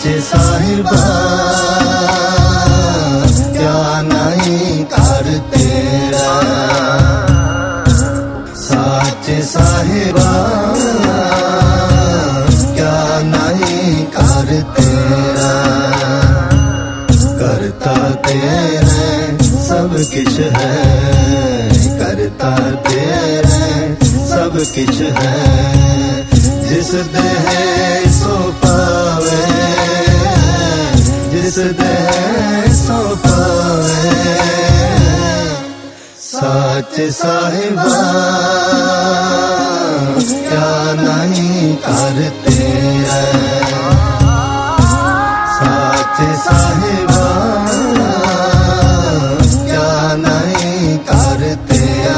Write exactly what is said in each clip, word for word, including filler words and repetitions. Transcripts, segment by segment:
साचे साहिबा क्या नहीं कर तेरा, साचे साहिबा क्या नहीं कर तेरा। करता तेरे सब किछ है, करता तेरे सब किछ है। जिस देह सो पावे, जिस देह सो पावे। साचे साहिबा क्या नहीं कर तेरा, साचे साहिबा क्या नहीं कर तेरा।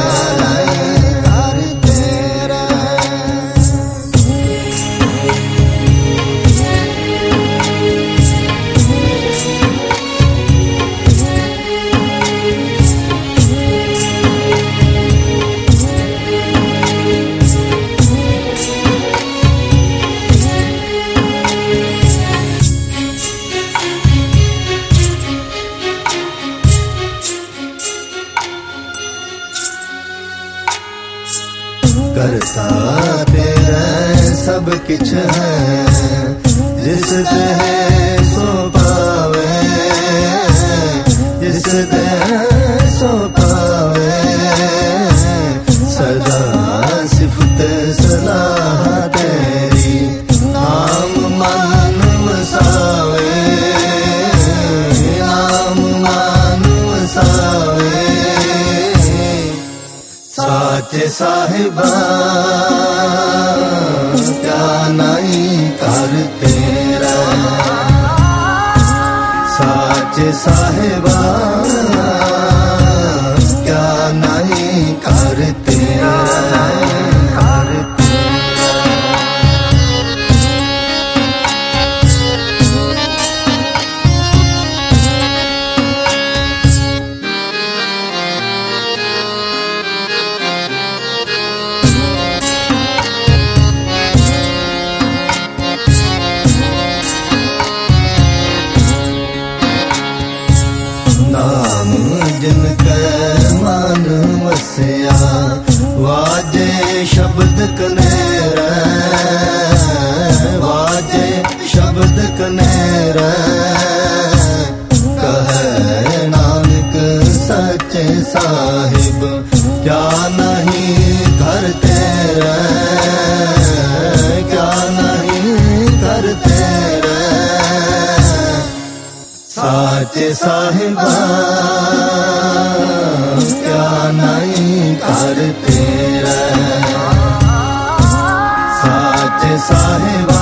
करता तेरा सब किछ है, जिस देह सो पावे, जिस देह सो पावे। सदा सिफत सलाह तेरी नाम मान वसावे, नाम मान वसावे। साचे साहिबा क्या नहीं कर तेरा, साचे साहिबा क्या नहीं कर तेरा। नाम जिनके मान वसिया, वाजे शब्द कनेरा, वाजे शब्द कनेरा। कहे नानक सच्चे साहिब क्या नहीं कर तेरा, क्या नहीं कर तेरा। साचे साहिबा क्या नहीं कर तेरा, साचे साहिबा